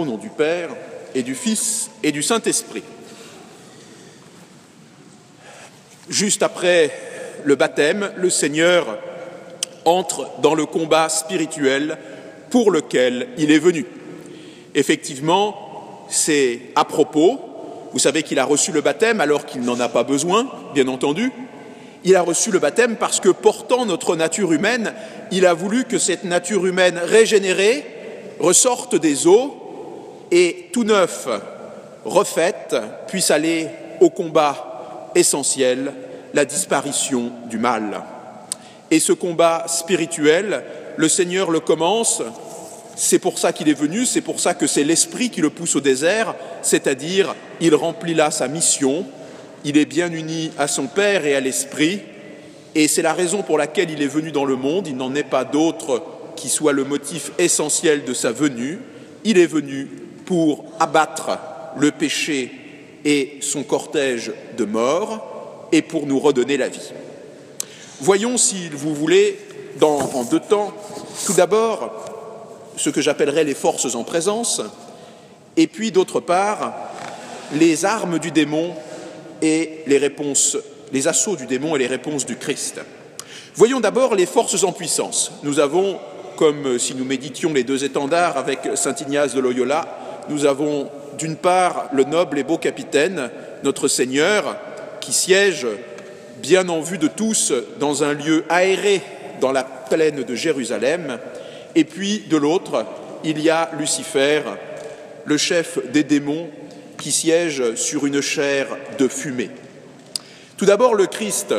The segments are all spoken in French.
Au nom du Père, et du Fils, et du Saint-Esprit. Juste après le baptême, le Seigneur entre dans le combat spirituel pour lequel il est venu. Effectivement, c'est à propos. Vous savez qu'il a reçu le baptême alors qu'il n'en a pas besoin, bien entendu. Il a reçu le baptême parce que, portant notre nature humaine, il a voulu que cette nature humaine régénérée ressorte des eaux et, tout neuf, refaite, puisse aller au combat essentiel, la disparition du mal. Et ce combat spirituel, le Seigneur le commence, c'est pour ça qu'il est venu, c'est pour ça que c'est l'Esprit qui le pousse au désert, c'est-à-dire, il remplit là sa mission, il est bien uni à son Père et à l'Esprit, et c'est la raison pour laquelle il est venu dans le monde. Il n'en est pas d'autre qui soit le motif essentiel de sa venue. Il est venu pour abattre le péché et son cortège de mort, et pour nous redonner la vie. Voyons, si vous voulez, en deux temps, tout d'abord, ce que j'appellerais les forces en présence, et puis, d'autre part, les armes du démon et les réponses, les assauts du démon et les réponses du Christ. Voyons d'abord les forces en puissance. Nous avons, comme si nous méditions les deux étendards avec saint Ignace de Loyola, nous avons d'une part le noble et beau capitaine, notre Seigneur, qui siège bien en vue de tous dans un lieu aéré dans la plaine de Jérusalem, et puis de l'autre, il y a Lucifer, le chef des démons, qui siège sur une chaire de fumée. Tout d'abord, le Christ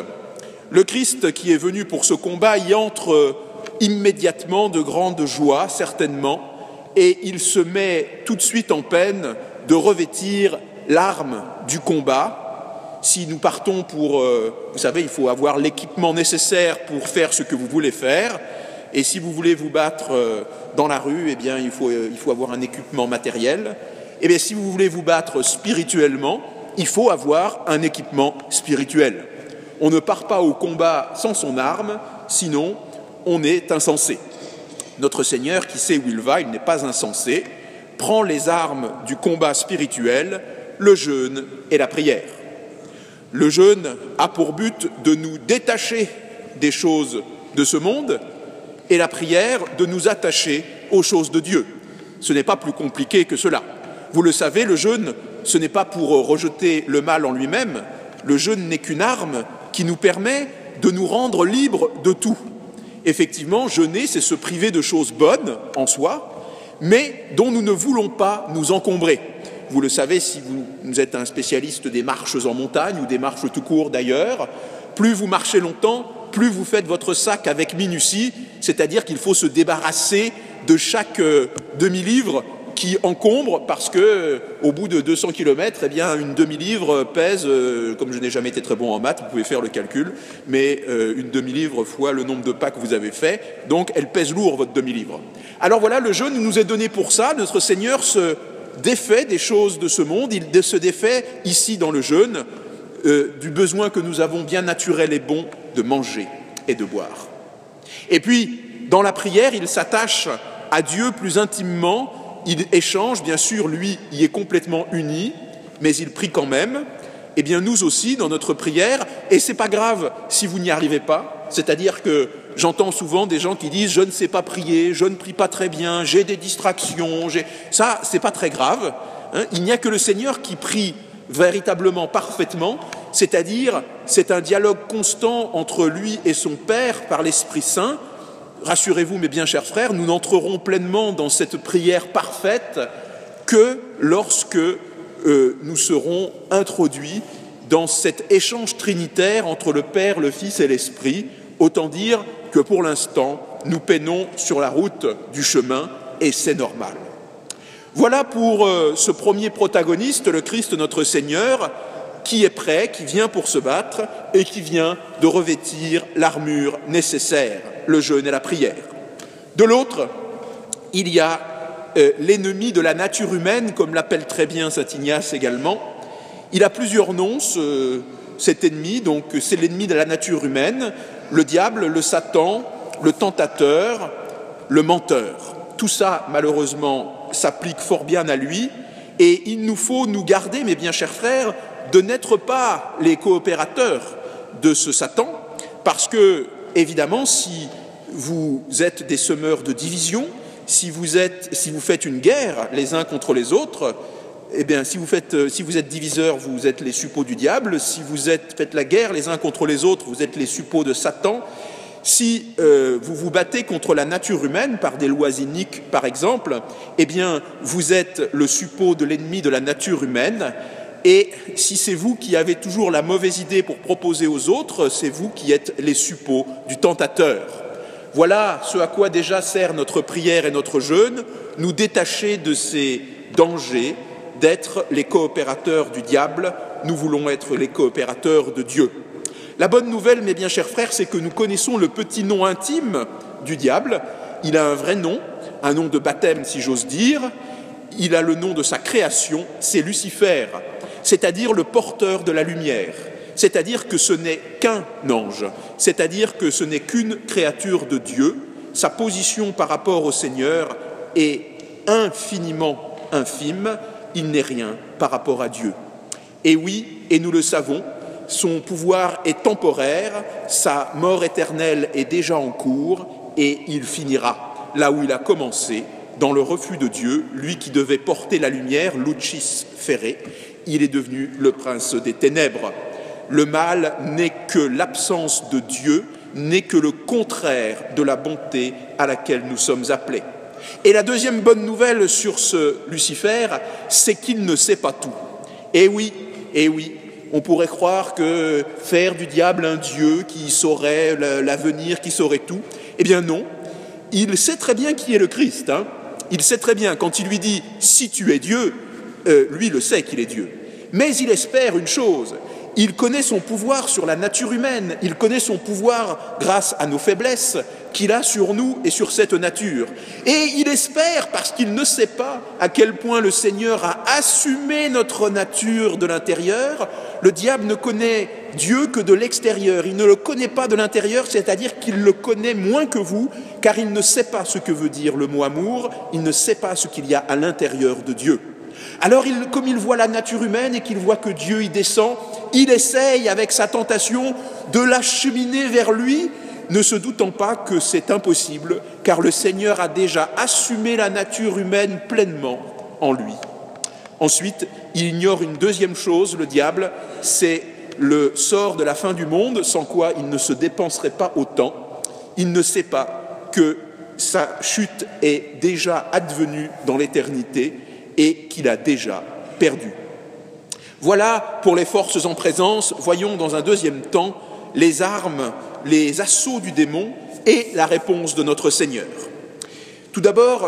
qui est venu pour ce combat y entre immédiatement de grande joie, certainement, et il se met tout de suite en peine de revêtir l'arme du combat. Si nous partons pour, vous savez, il faut avoir l'équipement nécessaire pour faire ce que vous voulez faire, et si vous voulez vous battre dans la rue, eh bien, il faut avoir un équipement matériel. Eh bien, si vous voulez vous battre spirituellement, il faut avoir un équipement spirituel. On ne part pas au combat sans son arme, sinon on est insensé. Notre Seigneur, qui sait où il va, il n'est pas insensé, prend les armes du combat spirituel, le jeûne et la prière. Le jeûne a pour but de nous détacher des choses de ce monde et la prière de nous attacher aux choses de Dieu. Ce n'est pas plus compliqué que cela. Vous le savez, le jeûne, ce n'est pas pour rejeter le mal en lui-même. Le jeûne n'est qu'une arme qui nous permet de nous rendre libres de tout. Effectivement, jeûner, c'est se priver de choses bonnes en soi, mais dont nous ne voulons pas nous encombrer. Vous le savez, si vous êtes un spécialiste des marches en montagne ou des marches tout court d'ailleurs, plus vous marchez longtemps, plus vous faites votre sac avec minutie, c'est-à-dire qu'il faut se débarrasser de chaque demi-livre qui encombre, parce que au bout de 200 km, eh bien, une demi-livre pèse, comme je n'ai jamais été très bon en maths, vous pouvez faire le calcul, mais une demi-livre fois le nombre de pas que vous avez fait, donc elle pèse lourd, votre demi-livre. Alors voilà, le jeûne nous est donné pour ça. Notre Seigneur se défait des choses de ce monde, il se défait ici dans le jeûne du besoin que nous avons bien naturel et bon de manger et de boire. Et puis, dans la prière, il s'attache à Dieu plus intimement. Il échange, bien sûr, lui y est complètement uni, mais il prie quand même. Eh bien, nous aussi, dans notre prière, et c'est pas grave si vous n'y arrivez pas, c'est-à-dire que j'entends souvent des gens qui disent « je ne sais pas prier, je ne prie pas très bien, j'ai des distractions, Ça, c'est pas très grave. Il n'y a que le Seigneur qui prie véritablement, parfaitement, c'est-à-dire c'est un dialogue constant entre lui et son Père par l'Esprit Saint. Rassurez-vous, mes bien chers frères, nous n'entrerons pleinement dans cette prière parfaite que lorsque nous serons introduits dans cet échange trinitaire entre le Père, le Fils et l'Esprit. Autant dire que pour l'instant, nous peinons sur la route du chemin et c'est normal. Voilà pour ce premier protagoniste, le Christ notre Seigneur, qui est prêt, qui vient pour se battre et qui vient de revêtir l'armure nécessaire, le jeûne et la prière. De l'autre, il y a l'ennemi de la nature humaine, comme l'appelle très bien saint Ignace également. Il a plusieurs noms, cet ennemi, donc c'est l'ennemi de la nature humaine, le diable, le Satan, le tentateur, le menteur. Tout ça, malheureusement, s'applique fort bien à lui, et il nous faut nous garder, mes bien chers frères, de n'être pas les coopérateurs de ce Satan, parce que, évidemment, si vous êtes des semeurs de division, si vous faites une guerre les uns contre les autres, eh bien, si vous êtes diviseurs, vous êtes les suppôts du diable. Si vous faites la guerre les uns contre les autres, vous êtes les suppôts de Satan. Si vous vous battez contre la nature humaine par des lois iniques, par exemple, eh bien, vous êtes le suppôt de l'ennemi de la nature humaine. Et si c'est vous qui avez toujours la mauvaise idée pour proposer aux autres, c'est vous qui êtes les suppôts du tentateur. Voilà ce à quoi déjà sert notre prière et notre jeûne, nous détacher de ces dangers, d'être les coopérateurs du diable, nous voulons être les coopérateurs de Dieu. La bonne nouvelle, mes bien chers frères, c'est que nous connaissons le petit nom intime du diable. Il a un vrai nom, un nom de baptême si j'ose dire. Il a le nom de sa création, c'est Lucifer, c'est-à-dire le porteur de la lumière. C'est-à-dire que ce n'est qu'un ange, c'est-à-dire que ce n'est qu'une créature de Dieu. Sa position par rapport au Seigneur est infiniment infime, il n'est rien par rapport à Dieu. Et oui, et nous le savons, son pouvoir est temporaire, sa mort éternelle est déjà en cours, et il finira là où il a commencé, dans le refus de Dieu, lui qui devait porter la lumière, lucis ferre, il est devenu le prince des ténèbres. Le mal n'est que l'absence de Dieu, n'est que le contraire de la bonté à laquelle nous sommes appelés. Et la deuxième bonne nouvelle sur ce Lucifer, c'est qu'il ne sait pas tout. Et oui, on pourrait croire que faire du diable un Dieu qui saurait l'avenir, qui saurait tout. Eh bien non, il sait très bien qui est le Christ. Il sait très bien, quand il lui dit « si tu es Dieu », lui le sait qu'il est Dieu. Mais il espère une chose, il connaît son pouvoir sur la nature humaine, il connaît son pouvoir grâce à nos faiblesses qu'il a sur nous et sur cette nature. Et il espère, parce qu'il ne sait pas à quel point le Seigneur a assumé notre nature de l'intérieur. Le diable ne connaît Dieu que de l'extérieur, il ne le connaît pas de l'intérieur, c'est-à-dire qu'il le connaît moins que vous, car il ne sait pas ce que veut dire le mot amour, il ne sait pas ce qu'il y a à l'intérieur de Dieu. Alors, comme il voit la nature humaine et qu'il voit que Dieu y descend, il essaye, avec sa tentation, de l'acheminer vers lui, ne se doutant pas que c'est impossible, car le Seigneur a déjà assumé la nature humaine pleinement en lui. Ensuite, il ignore une deuxième chose, le diable, c'est le sort de la fin du monde, sans quoi il ne se dépenserait pas autant. Il ne sait pas que sa chute est déjà advenue dans l'éternité, et qu'il a déjà perdu. Voilà pour les forces en présence. Voyons dans un deuxième temps les armes, les assauts du démon et la réponse de notre Seigneur. Tout d'abord,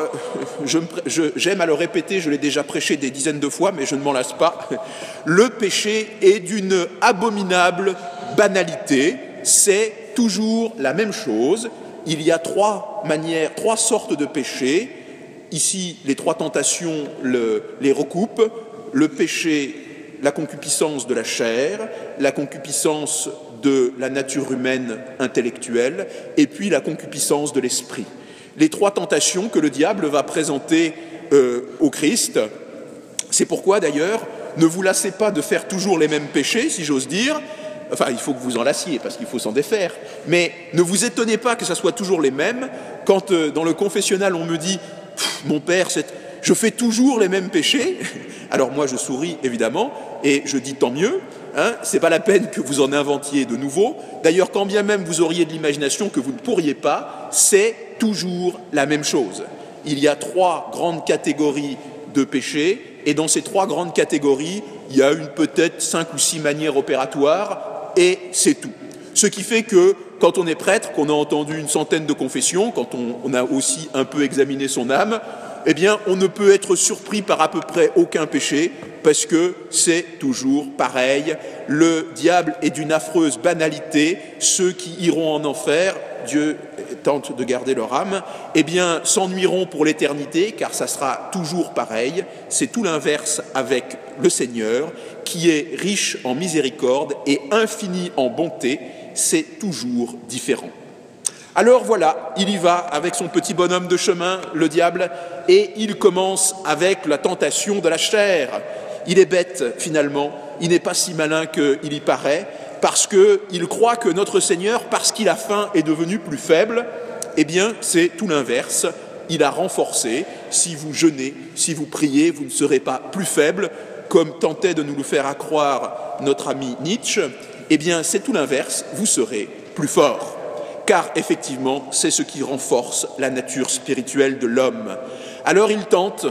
j'aime à le répéter, je l'ai déjà prêché des dizaines de fois, mais je ne m'en lasse pas. Le péché est d'une abominable banalité, c'est toujours la même chose. Il y a trois sortes de péchés. Ici, les trois tentations les recoupent. Le péché, la concupiscence de la chair, la concupiscence de la nature humaine intellectuelle, et puis la concupiscence de l'esprit. Les trois tentations que le diable va présenter au Christ. C'est pourquoi, d'ailleurs, ne vous lassez pas de faire toujours les mêmes péchés, si j'ose dire. Enfin, il faut que vous en lassiez, parce qu'il faut s'en défaire. Mais ne vous étonnez pas que ça soit toujours les mêmes. Quand, dans le confessionnal, on me dit « Mon père, je fais toujours les mêmes péchés », alors moi, je souris, évidemment, et je dis « Tant mieux ». C'est pas la peine que vous en inventiez de nouveau. D'ailleurs, quand bien même vous auriez de l'imagination que vous ne pourriez pas, c'est toujours la même chose. Il y a trois grandes catégories de péchés, et dans ces trois grandes catégories, il y a peut-être 5 ou 6 manières opératoires, et c'est tout. Ce qui fait que, quand on est prêtre, qu'on a entendu une centaine de confessions, quand on a aussi un peu examiné son âme, eh bien, on ne peut être surpris par à peu près aucun péché, parce que c'est toujours pareil. Le diable est d'une affreuse banalité. Ceux qui iront en enfer, Dieu tente de garder leur âme, eh bien, s'ennuieront pour l'éternité, car ça sera toujours pareil. C'est tout l'inverse avec le Seigneur, qui est riche en miséricorde et infini en bonté. C'est toujours différent. Alors voilà, il y va avec son petit bonhomme de chemin, le diable, et il commence avec la tentation de la chair. Il est bête finalement, il n'est pas si malin qu'il y paraît, parce qu'il croit que notre Seigneur, parce qu'il a faim, est devenu plus faible. Eh bien, c'est tout l'inverse. Il a renforcé. Si vous jeûnez, si vous priez, vous ne serez pas plus faible, comme tentait de nous le faire croire notre ami Nietzsche. Eh bien, c'est tout l'inverse. Vous serez plus fort. Car, effectivement, c'est ce qui renforce la nature spirituelle de l'homme. Alors, il tente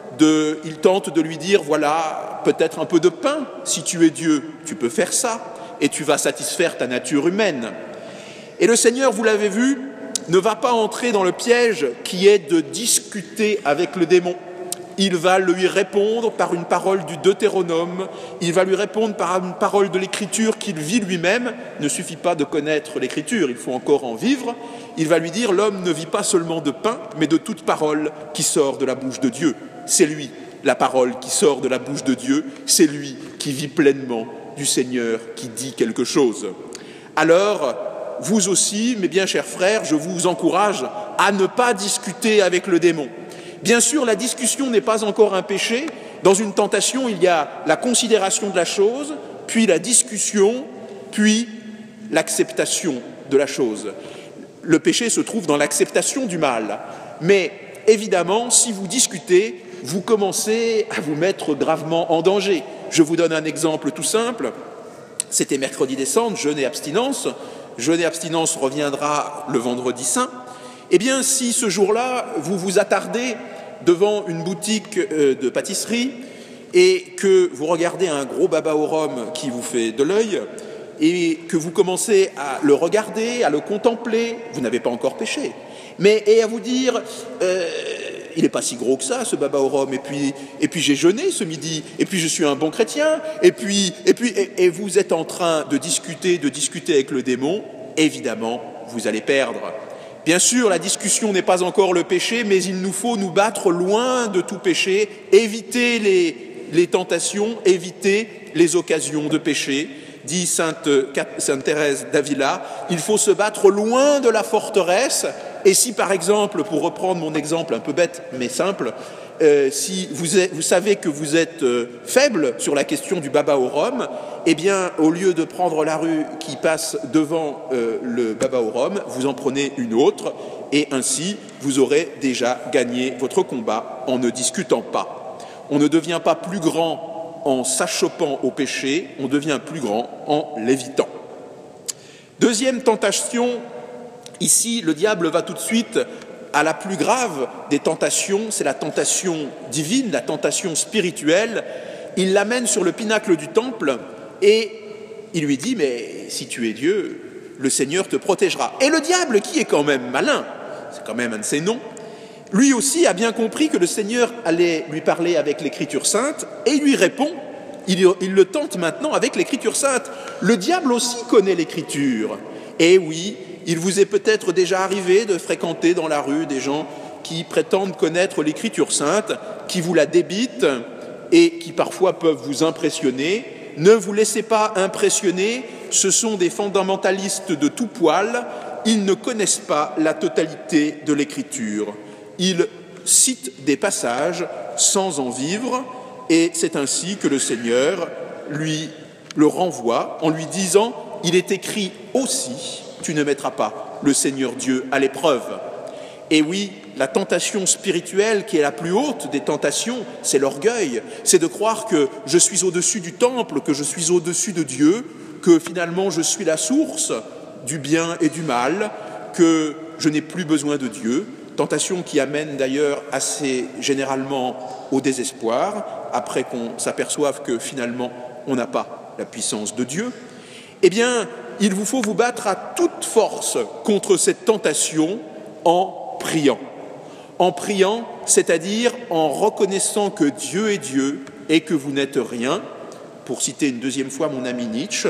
de lui dire, voilà, peut-être un peu de pain. Si tu es Dieu, tu peux faire ça. Et tu vas satisfaire ta nature humaine. Et le Seigneur, vous l'avez vu, ne va pas entrer dans le piège qui est de discuter avec le démon. Il va lui répondre par une parole du Deutéronome, il va lui répondre par une parole de l'Écriture qu'il vit lui-même. Il ne suffit pas de connaître l'Écriture, il faut encore en vivre. Il va lui dire, l'homme ne vit pas seulement de pain, mais de toute parole qui sort de la bouche de Dieu. C'est lui, la parole qui sort de la bouche de Dieu, c'est lui qui vit pleinement du Seigneur qui dit quelque chose. Alors, vous aussi, mes bien chers frères, je vous encourage à ne pas discuter avec le démon. Bien sûr, la discussion n'est pas encore un péché. Dans une tentation, il y a la considération de la chose, puis la discussion, puis l'acceptation de la chose. Le péché se trouve dans l'acceptation du mal. Mais évidemment, si vous discutez, vous commencez à vous mettre gravement en danger. Je vous donne un exemple tout simple. C'était mercredi des Cendres, jeûne et abstinence. Jeûne et abstinence reviendra le vendredi saint. Eh bien, si ce jour-là, vous vous attardez devant une boutique de pâtisserie et que vous regardez un gros baba au rhum qui vous fait de l'œil et que vous commencez à le regarder, à le contempler, vous n'avez pas encore péché. Et à vous dire, il n'est pas si gros que ça, ce baba au rhum, et puis j'ai jeûné ce midi, et puis je suis un bon chrétien, et vous êtes en train de discuter avec le démon, évidemment, vous allez perdre. Bien sûr, la discussion n'est pas encore le péché, mais il nous faut nous battre loin de tout péché, éviter les tentations, éviter les occasions de péché. Dit Sainte Thérèse d'Avila, il faut se battre loin de la forteresse. Et si, par exemple, pour reprendre mon exemple un peu bête, mais simple, si vous savez que vous êtes faible sur la question du baba au rhum, eh bien, au lieu de prendre la rue qui passe devant le baba au rhum, vous en prenez une autre, et ainsi, vous aurez déjà gagné votre combat en ne discutant pas. On ne devient pas plus grand en s'achoppant au péché, on devient plus grand en l'évitant. Deuxième tentation, ici, le diable va tout de suite à la plus grave des tentations, c'est la tentation divine, la tentation spirituelle. Il l'amène sur le pinacle du temple et il lui dit, mais si tu es Dieu, le Seigneur te protégera. Et le diable, qui est quand même malin, c'est quand même un de ses noms, lui aussi a bien compris que le Seigneur allait lui parler avec l'Écriture sainte et il lui répond, il le tente maintenant avec l'Écriture sainte. Le diable aussi connaît l'Écriture. Et oui, il vous est peut-être déjà arrivé de fréquenter dans la rue des gens qui prétendent connaître l'Écriture sainte, qui vous la débitent et qui parfois peuvent vous impressionner. Ne vous laissez pas impressionner, ce sont des fondamentalistes de tout poil, ils ne connaissent pas la totalité de l'Écriture. Ils citent des passages sans en vivre, et c'est ainsi que le Seigneur lui le renvoie en lui disant « Il est écrit aussi, tu ne mettras pas le Seigneur Dieu à l'épreuve ». Et oui, la tentation spirituelle qui est la plus haute des tentations, c'est l'orgueil. C'est de croire que je suis au-dessus du temple, que je suis au-dessus de Dieu, que finalement je suis la source du bien et du mal, que je n'ai plus besoin de Dieu. Tentation qui amène d'ailleurs assez généralement au désespoir, après qu'on s'aperçoive que finalement on n'a pas la puissance de Dieu. Eh bien, il vous faut vous battre à toute force contre cette tentation en priant. En priant, c'est-à-dire en reconnaissant que Dieu est Dieu et que vous n'êtes rien, pour citer une deuxième fois mon ami Nietzsche,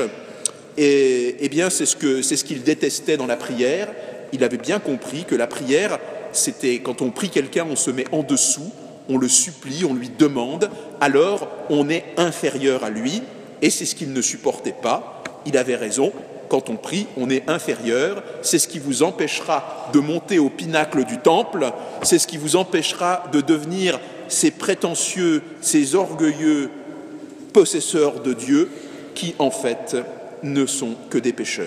et eh bien c'est ce qu'il détestait dans la prière. Il avait bien compris que la prière, c'était quand on prie quelqu'un, on se met en dessous, on le supplie, on lui demande, alors on est inférieur à lui, et c'est ce qu'il ne supportait pas. Il avait raison. quand on prie, on est inférieur. C'est ce qui vous empêchera de monter au pinacle du temple. C'est ce qui vous empêchera de devenir ces prétentieux, ces orgueilleux possesseurs de Dieu qui, en fait, ne sont que des pécheurs.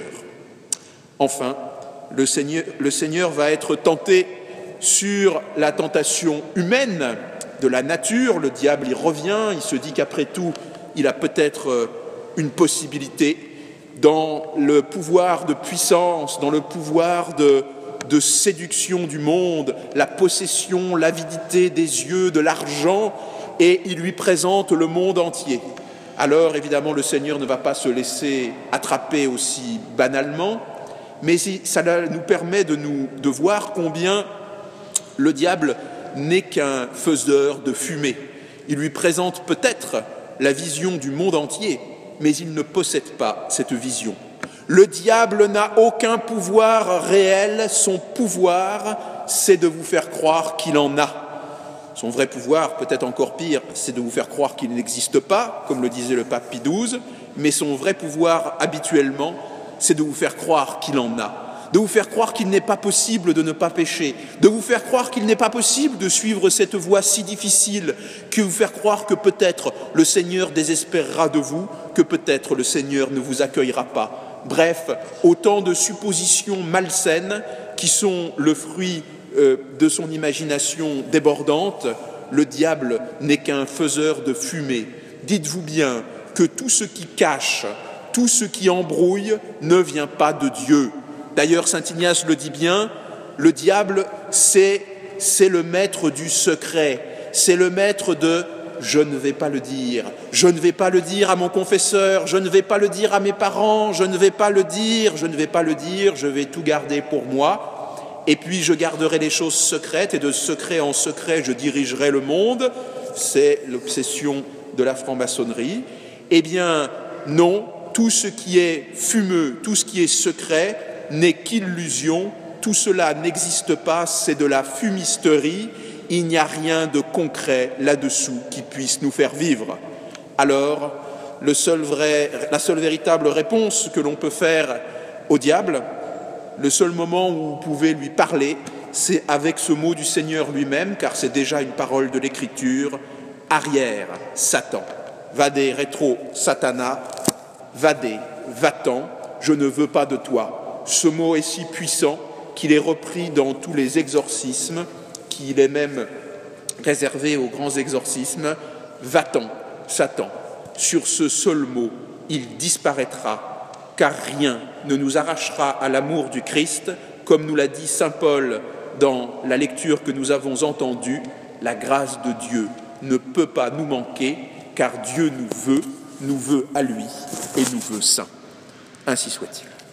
Enfin, le Seigneur va être tenté sur la tentation humaine de la nature. Le diable y revient, il se dit qu'après tout, il a peut-être une possibilité dans le pouvoir de puissance, dans le pouvoir de séduction du monde, la possession, l'avidité des yeux, de l'argent, et il lui présente le monde entier. Alors, évidemment, le Seigneur ne va pas se laisser attraper aussi banalement, mais ça nous permet de voir combien le diable n'est qu'un faiseur de fumée. Il lui présente peut-être la vision du monde entier, mais il ne possède pas cette vision. Le diable n'a aucun pouvoir réel, son pouvoir, c'est de vous faire croire qu'il en a. Son vrai pouvoir, peut-être encore pire, c'est de vous faire croire qu'il n'existe pas, comme le disait le pape Pie XII, mais son vrai pouvoir, habituellement, c'est de vous faire croire qu'il en a. De vous faire croire qu'il n'est pas possible de ne pas pécher, de vous faire croire qu'il n'est pas possible de suivre cette voie si difficile, que vous faire croire que peut-être le Seigneur désespérera de vous, que peut-être le Seigneur ne vous accueillera pas. Bref, autant de suppositions malsaines qui sont le fruit de son imagination débordante. Le diable n'est qu'un faiseur de fumée. Dites-vous bien que tout ce qui cache, tout ce qui embrouille ne vient pas de Dieu. D'ailleurs, saint Ignace le dit bien, le diable, c'est le maître du secret, c'est le maître de « je ne vais pas le dire, je ne vais pas le dire à mon confesseur, je ne vais pas le dire à mes parents, je ne vais pas le dire, je vais tout garder pour moi, et puis je garderai les choses secrètes, et de secret en secret, je dirigerai le monde », c'est l'obsession de la franc-maçonnerie. Eh bien, non, tout ce qui est fumeux, tout ce qui est secret, n'est qu'illusion, tout cela n'existe pas, c'est de la fumisterie, il n'y a rien de concret là-dessous qui puisse nous faire vivre. Alors, la seule véritable réponse que l'on peut faire au diable, le seul moment où vous pouvez lui parler, c'est avec ce mot du Seigneur lui-même, car c'est déjà une parole de l'Écriture, « Arrière, Satan, vade retro satana, vade, va-t'en, je ne veux pas de toi ». Ce mot est si puissant qu'il est repris dans tous les exorcismes, qu'il est même réservé aux grands exorcismes. Va-t'en, Satan. Sur ce seul mot, il disparaîtra, car rien ne nous arrachera à l'amour du Christ, comme nous l'a dit saint Paul dans la lecture que nous avons entendue. La grâce de Dieu ne peut pas nous manquer, car Dieu nous veut à lui et nous veut saints. Ainsi soit-il.